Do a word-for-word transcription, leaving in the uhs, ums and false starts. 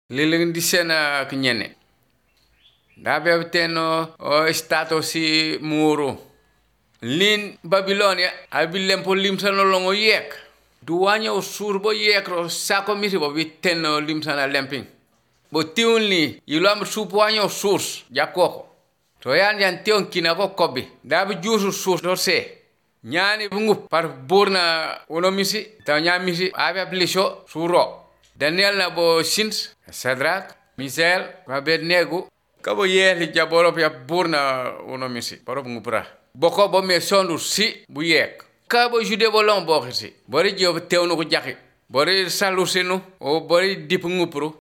liling di sena knyene dabe teno o stato si muru lin babilonia abilem po limsano longo yek duwanya o surbo yek ro sako misi bo biteno limsana lemping bo tiunli yilam supuanya o sus jakoko to yan yan tion kina ko kobi dabe jusu sus do se nyani bungu par burna uno misi ta nyamisi abe aplisho suro Daniel na bo Sins, Sadrak, Misael, Abednego, kabo yeli jaboro pia burna uno misi, paro ngupra. Boko bo me sondu si bu yek. Kabo jude bo long bo si. Bori job tewno ko jaki. Bori salusenu o bori dip ngupru.